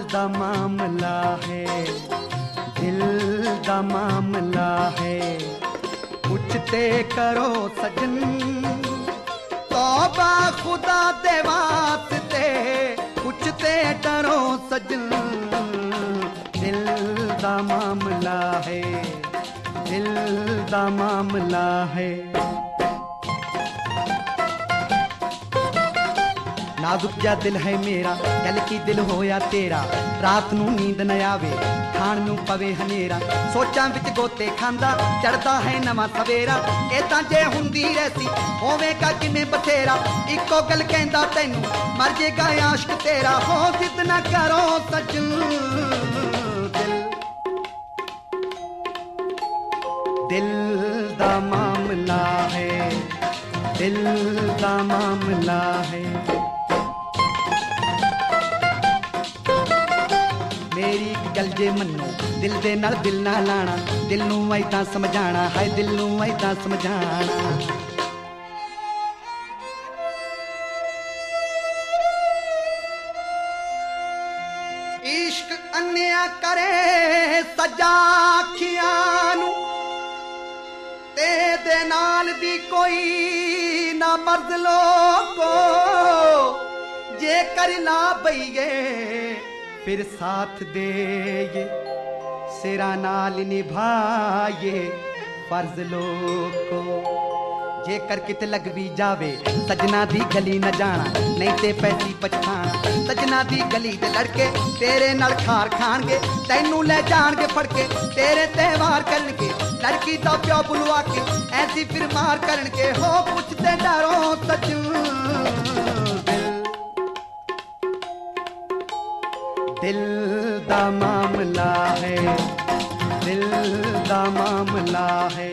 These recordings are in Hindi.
दा मामला है, दिल दा मामला है। पूछते करो सजन तौबा खुदा दे वास्ते, पूछते करो सजन दिल दा मामला है, दिल दा मामला है। नाजुक जा दिल है मेरा, कल की दिल होया तेरा। रात नू नींद न आवे, खाण नू पवे हनेरा। सोचां विच गोते खांदा, चढ़दा है नवां सवेरा। ए तां जे हुंदी रहसी होवेगा किवें बथेरा। इक्को गल कहंदा तैनू मर जेगा आशिक तेरा। हो जिद ना करो सजन दिल दा मामला है, दिल दा मामला है। मेरी गल जे मन्नो दिल दे नाल दिल ना लाना। दिल नू ऐदां समझाना, हाय दिल नू ऐदां समझाना। इश्क अन्या करे सजा अखियां नू, ते दे नाल दी कोई ना मर्द लोको। जे कर ला बईए फिर साथ दे ये, सिरा नाल निभाए फर्ज लोको। जेकर किते लग भी जावे सजना दी गली न जाना, नहीं ते पैसी पछताना। सजना दी गली दे लड़के तेरे नाल खार खाणगे, तैनू ले जाणगे फड़के, तेरे त्योहार करनगे। लड़की दा प्यो बुलवा के ऐसी फिर मार करनगे। हो पुछते डरो सजन दिल दा मामला है, दिल दा मामला है।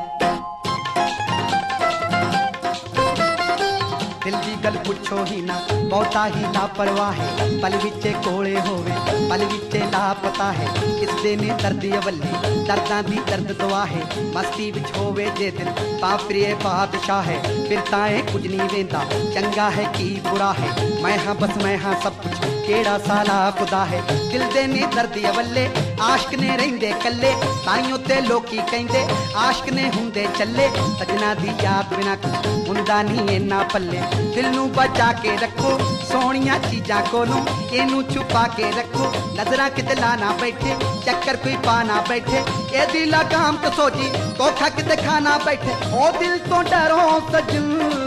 दिल दी गल पुछो ही ना, बहुता ही लापरवाह है। पल विचे कोले होवे, पल विचे लापता है। किस दे में दर्द अवली, दर्दां दी दर्द दुआ है। मस्ती विच होवे जे दिल पापरिए बादशाह है। फिर ताए कुछ नहीं वेंदा, चंगा है कि बुरा है। मैं हाँ बस मैं हाँ सब कुछ, केड़ा साला खुदा है। दिल दे ने दर्द अवले, आशिक ने रहिंदे कल्ले। ताइयों ते लोकी कहंदे आशिक ने हुंदे चले। सजना दी याद बिना कुछ हुंदा नहीं इन्ना पल्ले। दिल नू बचा के रखो सोहणियां चीजां कोलों, इनू छुपा के रखो। नजरां किते ला ना बैठे, चक्कर कोई पा ना बैठे। ए दी लगाम तो सोची धोखा किते खाना बैठे। ओ दिल तो डरो सजन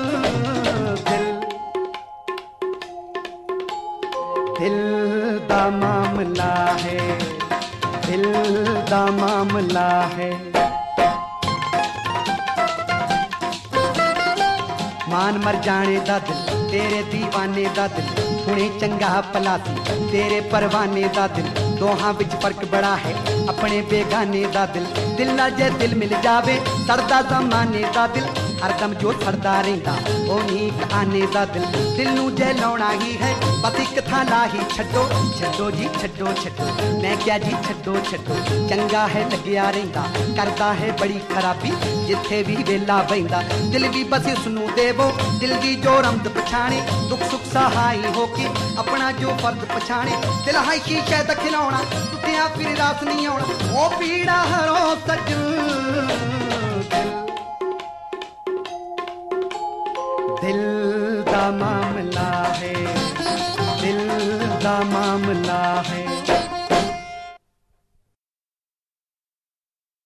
दिल दा मामला है, दिल दा मामला है। मान मर जाने दा दिल तेरे दीवाने दा दिल, हुणे चंगा भला सी तेरे परवाने दा दिल। दोहां विच फर्क बड़ा है अपने बेगाने दा दिल। दिल नाल जे दिल मिल जावे सड़दा जमाने दा दिल। हरदम जो सड़दा रहिंदा ओ नीक आने दा दिल। दिल नू जे लाउणा ही है बस इक थां ला ही छड्डो। छड्डो जी छड्डो छड्डो, मैं क्या जी छड्डो छड्डो। चंगा है लग्या रहिंदा, करदा है बड़ी खराबी जिथे भी वेला बहिंदा। दिल भी बस उसनू देवो, दिल दी जो रमद पछाणे। दुख सुख सहाई होके अपना जो फर्ज पछाणे। दिल है शीशे दा खिलौना, टुटिया फिर रास नहीं आउणा। ओ पीड़ा हरो सजन दिल दा मामला है, दिल दा मामला है।